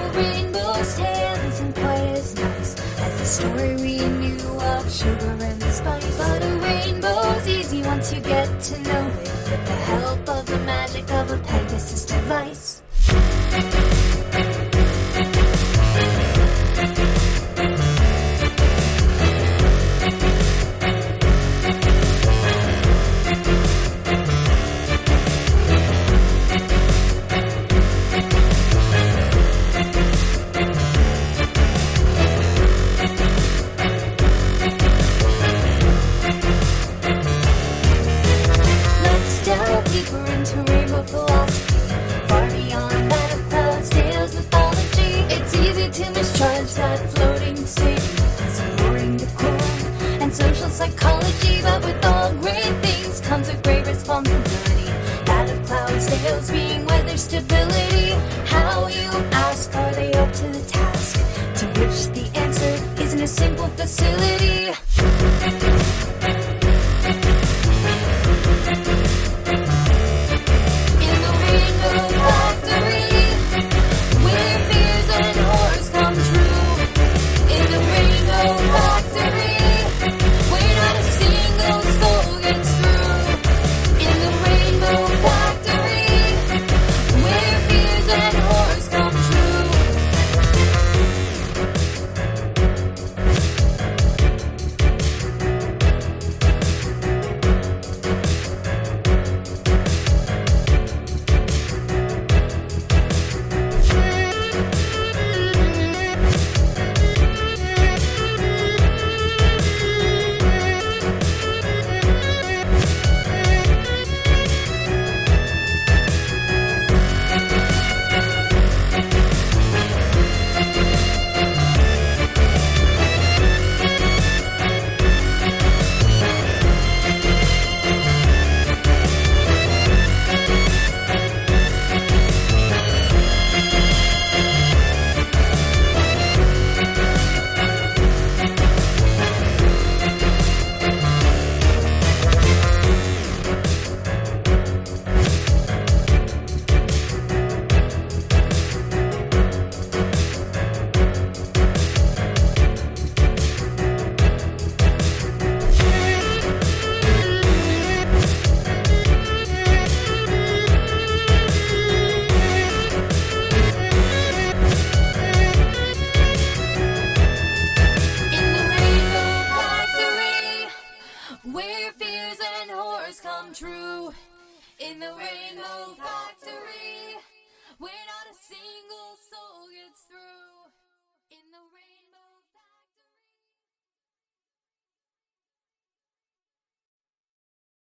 rainbow's tale isn't quite as nice as the story we knew of sugar and spice. But a rainbow's easy once you get to know it, with the help of the magic of a Pegasus device. Deeper into rainbow philosophy, far beyond that of Cloud's Tales mythology. It's easy to misjudge that floating state as alluring to cool and social psychology, but with all great things comes a great responsibility, that of Cloud's Tales being weather stability. How, you ask, are they up to the task? To which the answer isn't a simple facility. Where fears and horrors come true in the Rainbow Factory.